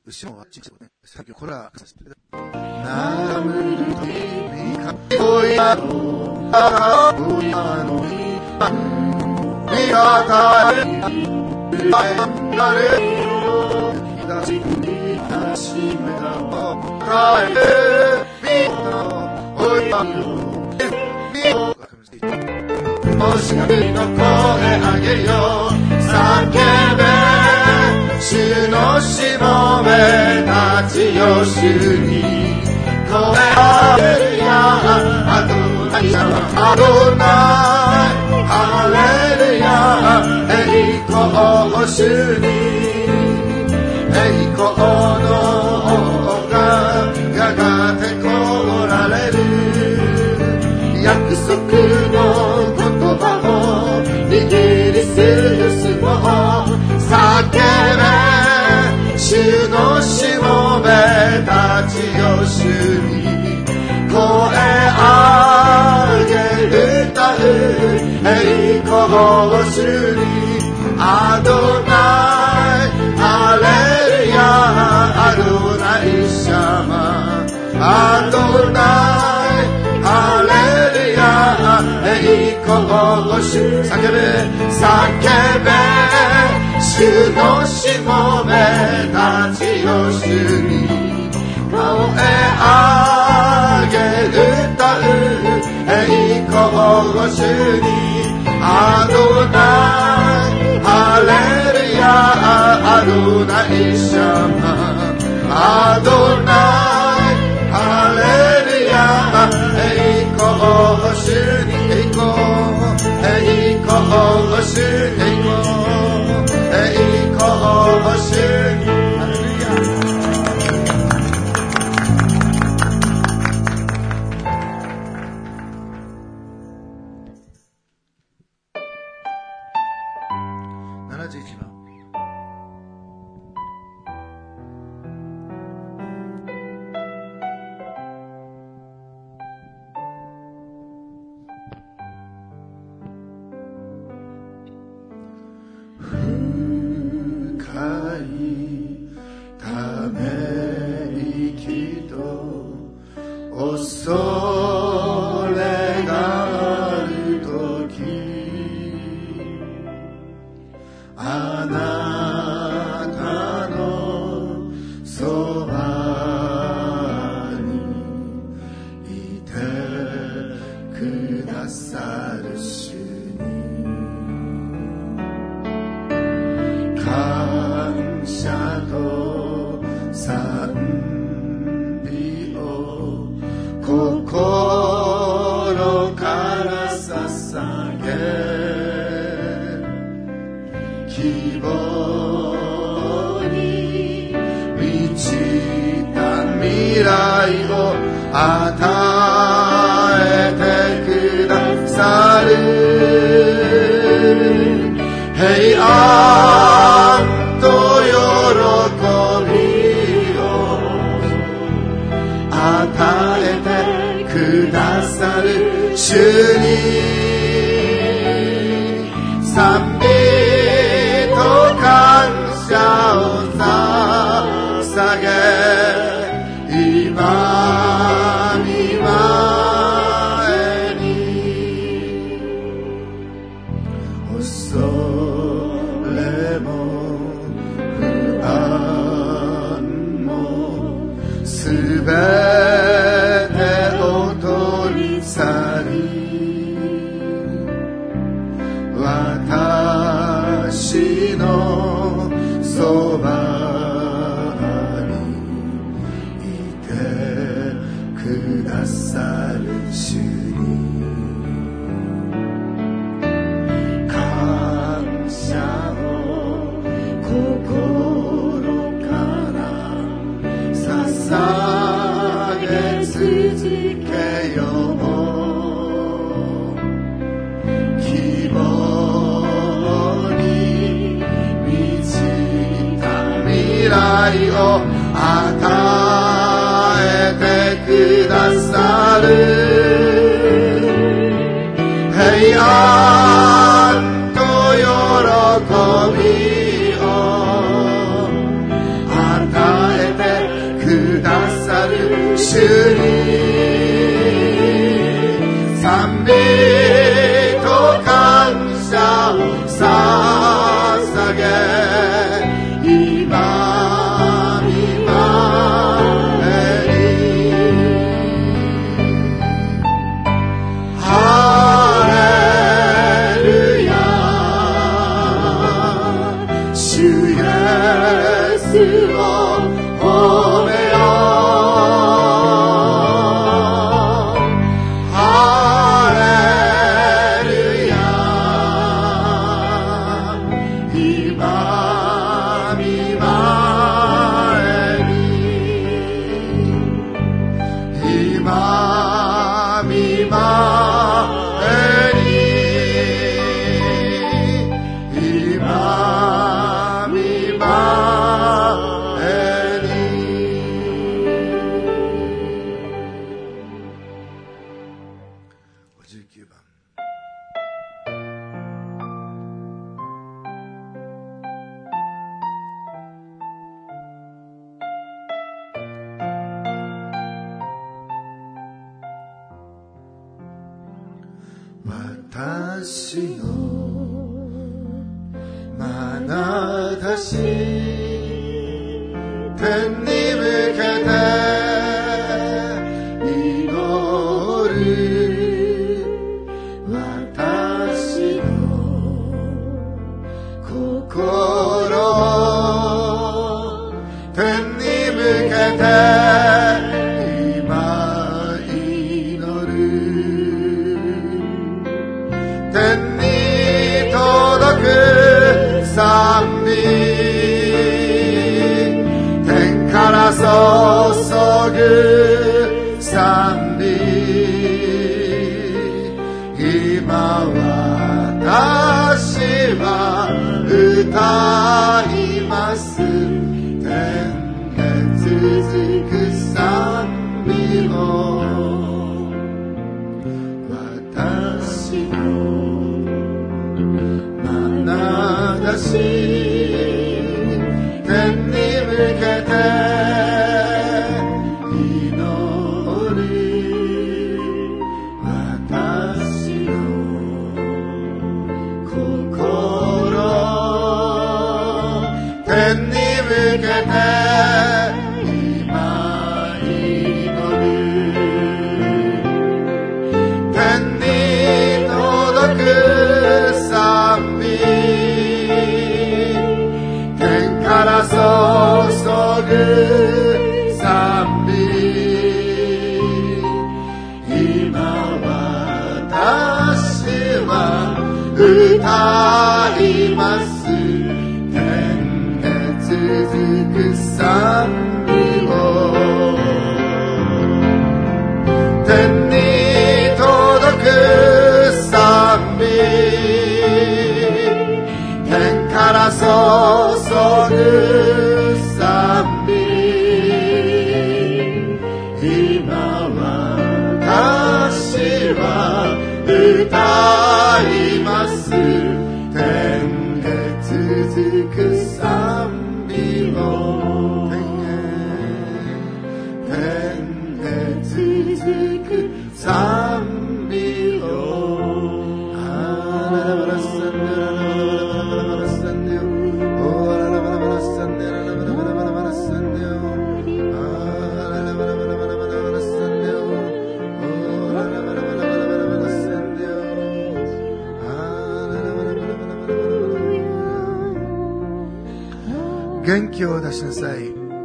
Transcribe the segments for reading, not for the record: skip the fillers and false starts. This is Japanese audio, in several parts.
後ろはちっちゃいね。さっきこれは、なむるときにかおやろ、あおやのに、みやたえ、なれよ、ひだしにたしめだば、かえ、みの、おやろ、みよ、おしがみの声あげよ、叫べ、主のしもべたちよ主に声あげるやアドナイアドナイハレルヤ栄光主に栄光の王がやがて来られる約束の言葉を握りするを叫べ主のしもべたちよ主に声あげる歌う栄光主にアドナイハレルヤアドナイシャマアドナイハレルヤ栄光主叫べ主のしもべたちよ主に声あげる歌う栄光主にアドナイハレルヤアドナイシャマアドナイハレルヤ栄光主に栄光主栄光主ハレルヤ71番ため息と恐れがあるときあなたのそばにいてくださる主に感謝と賛美を心から捧げ希望に満ちた未来を与えてくださる平安と喜びを与えてくださる主に賛美と感謝を捧げ今見前に恐れも不安もすべてを取り去り私のそばにいてくださる主に感謝を心から捧げ続けよう希望に満ちた未来を与えてくださる平安と喜びを与え主に賛美と感謝を捧げ今見舞えにハレルヤ主イエスを褒めようハレルヤ今見舞えに今見舞えに今見舞えに59番私の眼差し天に向けて祈る私の心天に向けて今祈る天に届く賛美天から注ぐ賛美今私は歌います天へ続く賛美を私の眼差し天に向けて祈る私の心天に向けて今祈る天に届く賛美天から注ぐ賛美今私は歌います天へ続く賛美を天に届く賛美天から注ぐ賛美今私は歌います天へ続く賛美を天へ続く賛美をあららららさんでらららららさんでよおらららららさんでらららららさんでよあららららららさんでよおららららららさんでよあららららら元気を出しなさい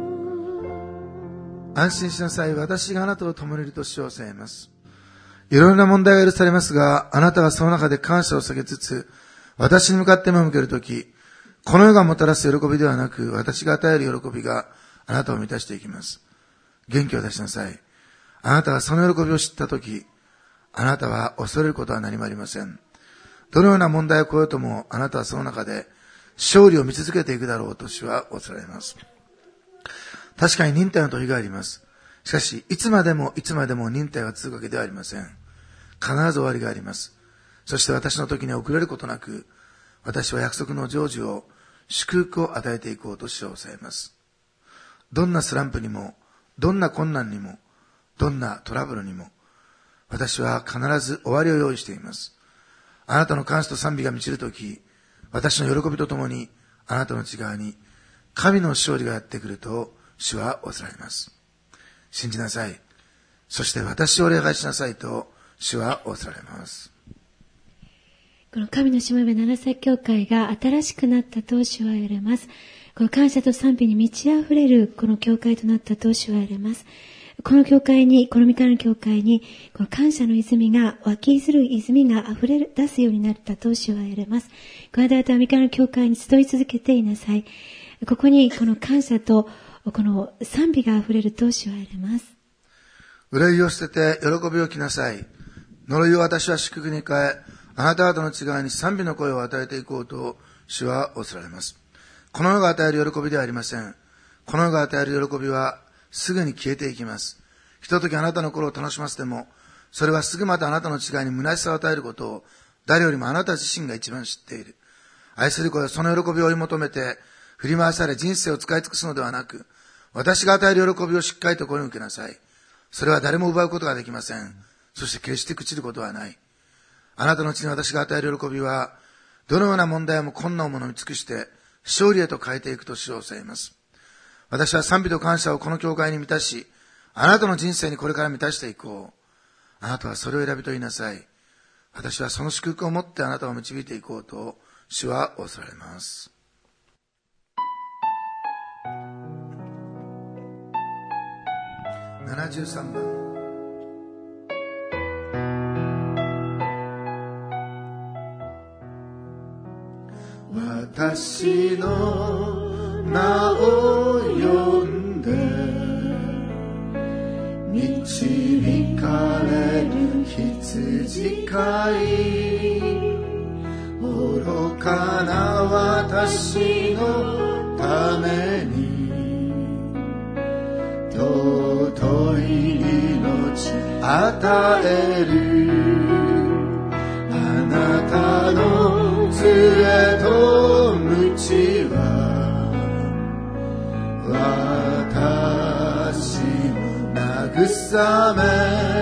安心しなさい私があなたと共にいると主を教えますいろいろな問題が許されますがあなたはその中で感謝を下げつつ私に向かって目を向けるときこの世がもたらす喜びではなく私が与える喜びがあなたを満たしていきます元気を出しなさいあなたがその喜びを知ったときあなたは恐れることは何もありませんどのような問題を越えようともあなたはその中で勝利を見続けていくだろうと主はおっしゃられます確かに忍耐の時がありますしかしいつまでも忍耐が続くわけではありません必ず終わりがありますそして私の時に遅れることなく私は約束の成就を祝福を与えていこうと主はおっしゃいますどんなスランプにもどんな困難にもどんなトラブルにも私は必ず終わりを用意しています。あなたの感謝と賛美が満ちるとき、私の喜びとともにあなたの内側に神の勝利がやってくると主はおっしゃられます。信じなさい。そして私を礼拝しなさいと主はおっしゃられます。 この神のしもべ長崎教会が新しくなったと主は言われます。この感謝と賛美に満ち溢れるこの教会となったと主は言われます。この教会に、この御神の教会に、この感謝の泉が、湧き出る泉が溢れ出すようになったと主は言われます。この方は御神の教会に集い続けていなさい。ここにこの感謝とこの賛美が溢れると主は言われます。 憂いを捨てて喜びを着なさい。呪いを私は祝福に変え、あなた方の内側に賛美の声を与えていこうと主はおっしゃられます。この世が与える喜びではありません。この世が与える喜びはすぐに消えていきます。ひとときあなたの心を楽しませても、それはすぐまたあなたの内側に虚しさを与えることを誰よりもあなた自身が一番知っている。愛する子はその喜びを追い求めて振り回され人生を使い尽くすのではなく、私が与える喜びをしっかりとこれを受けなさい。それは誰も奪うことができません。そして決して朽ちることはない。あなたのうちに私が与える喜びは、どのような問題も困難をものに尽くして勝利へと変えていくと主を教えます。私は賛美と感謝をこの教会に満たし、あなたの人生にこれから満たしていこう。あなたはそれを選びと言いなさい。私はその祝福を持ってあなたを導いていこうと主はおっしゃられます。73番。私の名を呼んで導かれる羊飼い、愚かな私のために尊い命与える。あなたの杖と鞭は私を慰め、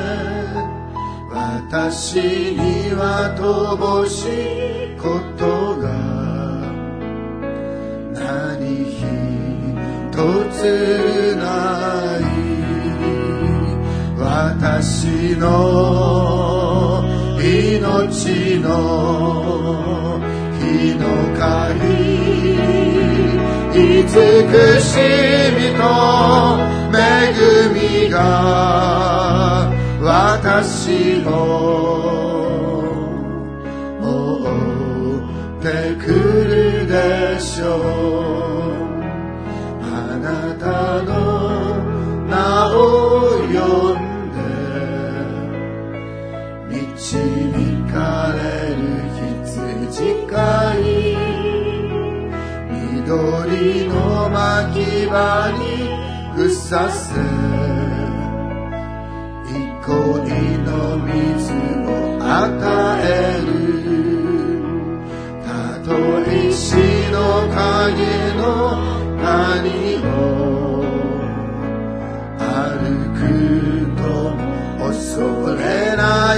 私には乏しいことが何一つない。私の命の日の限り慈しみと恵みが私を覆ってくるでしょう。あなたの名を呼ん導かれる羊飼い、緑の牧場にふさせ、憩いの水を与える。たとえ死の影の谷を歩くとも恐れない。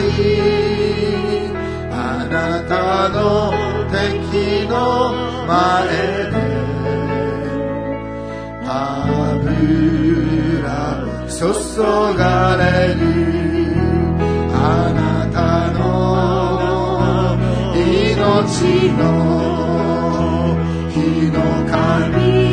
あなたの敵の前で油注がれる。あなたの命の日の神、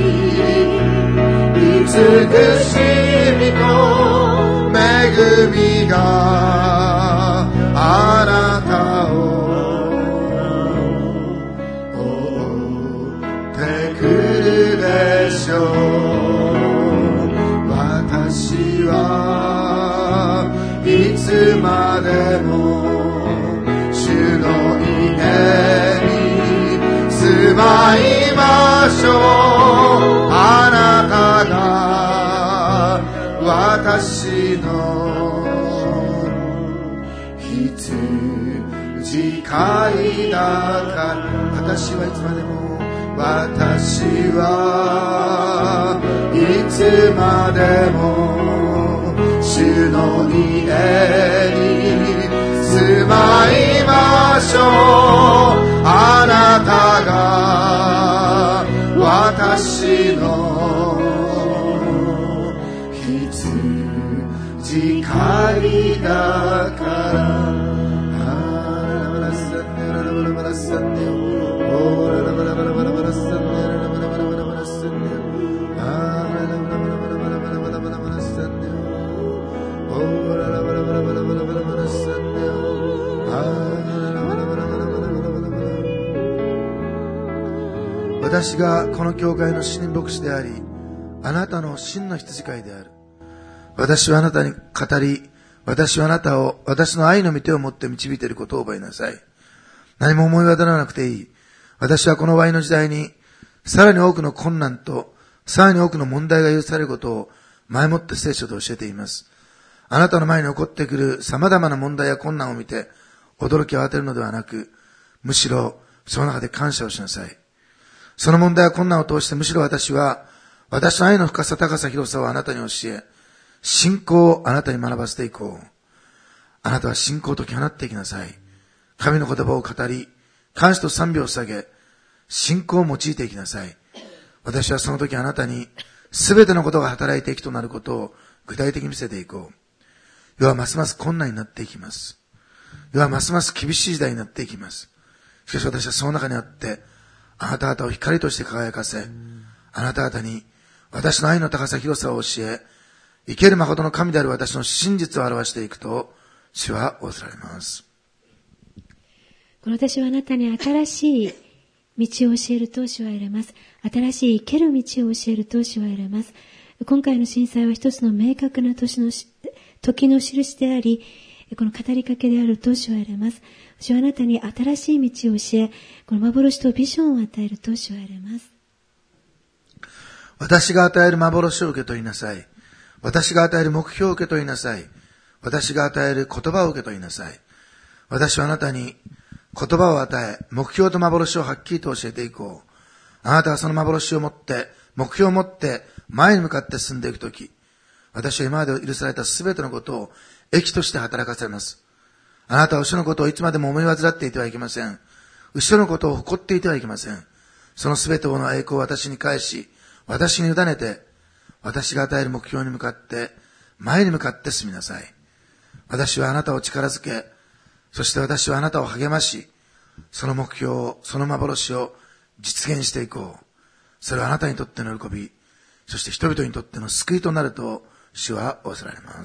慈しみと恵みがあなたを覆ってくるでしょう。私はいつまでも主の家に住まいましょう。あなたが私の羊飼いだから。私はいつまでも、私はいつまでも主主の家に住まいましょう。あなたが私の羊飼いだから。私がこの教会の真牧師であり、あなたの真の羊飼いである。私はあなたに語り、私はあなたを私の愛の御手を持って導いていることを覚えなさい。何も思い渡らなくていい。私はこの終わりの時代に、さらに多くの困難と、さらに多くの問題が許されることを前もって聖書で教えています。あなたの前に起こってくる様々な問題や困難を見て、驚きを当てるのではなく、むしろその中で感謝をしなさい。その問題や困難を通してむしろ私は、私の愛の深さ、高さ、広さをあなたに教え、信仰をあなたに学ばせていこう。あなたは信仰と解き放っていきなさい。神の言葉を語り、感謝と賛美を捧げ、信仰を用いていきなさい。私はその時あなたに、すべてのことが働いていくとなることを具体的に見せていこう。世はますます困難になっていきます。世はますます厳しい時代になっていきます。しかし私はその中にあって、あなた方を光として輝かせ、あなた方に私の愛の高さ広さを教え、生ける誠の神である私の真実を表していくと、主は仰せられます。 この私はあなたに新しい道を教えると主は言われます。新しい生ける道を教えると主は言われます。今回の震災は一つの明確な時の印であり、この語りかけであると主は言われます。主はあなたに新しい道を教え、この幻とビジョンを与えると主は言われます。 私が与える幻を受け取りなさい。私が与える目標を受け取りなさい。私が与える言葉を受け取りなさい。私はあなたに言葉を与え、目標と幻をはっきりと教えていこう。あなたはその幻を持って、目標を持って前に向かって進んでいくとき、私は今まで許されたすべてのことを益として働かせます。あなたは後ろのことをいつまでも思い煩っていてはいけません。後ろのことを誇っていてはいけません。そのすべての栄光を私に返し、私に委ねて、私が与える目標に向かって、前に向かって進みなさい。私はあなたを力づけ、そして私はあなたを励まし、その目標を、その幻を実現していこう。それはあなたにとっての喜び、そして人々にとっての救いとなると主は仰せられます。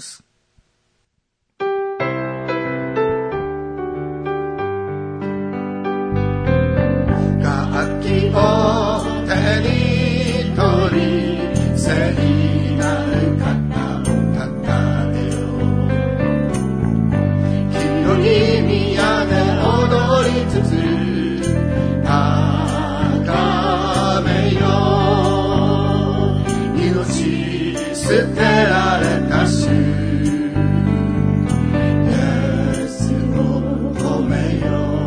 楽器を手に取り、聖なる方をたたえよう。清き宮で踊りつつ崇めよう。命捨てられた主イエスを褒め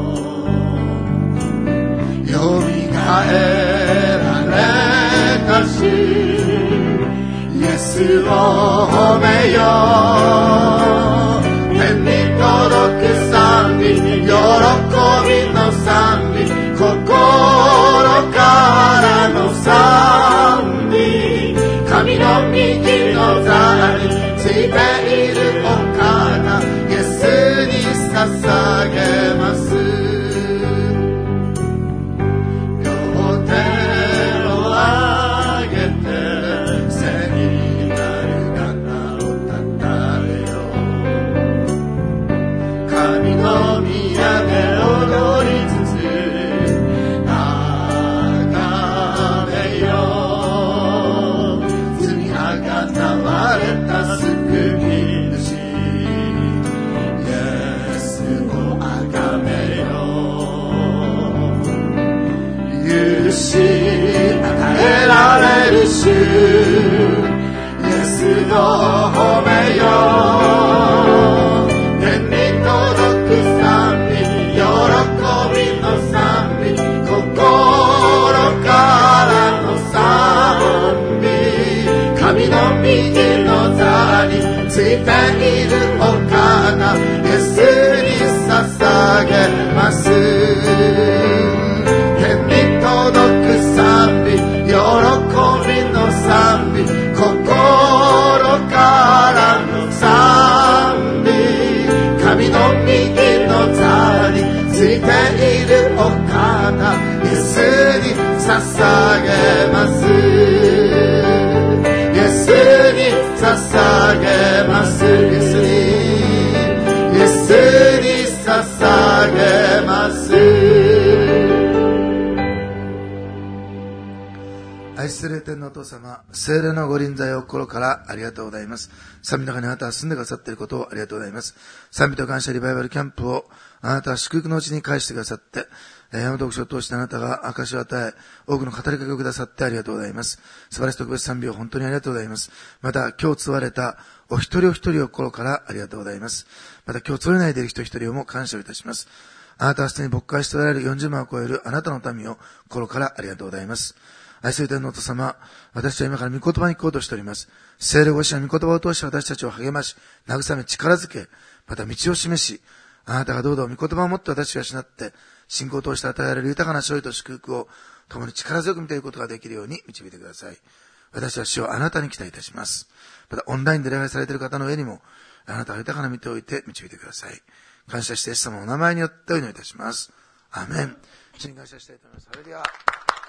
よう。よみがえられた主イエスを褒めよう。天に届く賛美、喜びの賛美、心からの賛美、神の右の座についているお方イエスに捧げます。両手を上げて聖なる方をたたえよう。神の宮で踊りつつ崇めよう。積み上がった割れた救い主イエスを崇めよう。許し与えられる主イエスを褒めよう。天に届く賛美、喜びの賛美、心からの賛美、神の右の座につついているお方、イエスに捧げます。天に届く賛美、喜びの賛美、心からの賛美、神の右の座についているお方、イエスに捧げます。イエスに捧げます。イエスに捧げます。愛する天のお父様、聖霊のご臨在を心からありがとうございます。賛美の中にあなたは住んでくださっていることをありがとうございます。賛美と感謝リバイバルキャンプをあなたは祝福のうちに返してくださって、山本読書を通してあなたが証しを与え、多くの語りかけをくださってありがとうございます。素晴らしい特別賛美を本当にありがとうございます。また今日継われたお一人お一人を心からありがとうございます。また今日継れないでいる人一人をも感謝をいたします。あなたはすでに牧会しておられる40万を超えるあなたの民を心からありがとうございます。愛する天のお父様、私は今から御言葉に行こうとしております。聖霊ご自身の御言葉を通して私たちを励まし、慰め、力づけ、また道を示し、あなたがどうぞ御言葉を持って私が失って、信仰を通して与えられる豊かな勝利と祝福を共に力強く見ていくことができるように導いてください。私は主をあなたに期待いたします。またオンラインで礼拝されている方の上にも、あなたが豊かな見ておいて導いてください。感謝してイエス様のお名前によってお祈りいたします。アーメン。主に感謝したいと思います。ハレルヤ。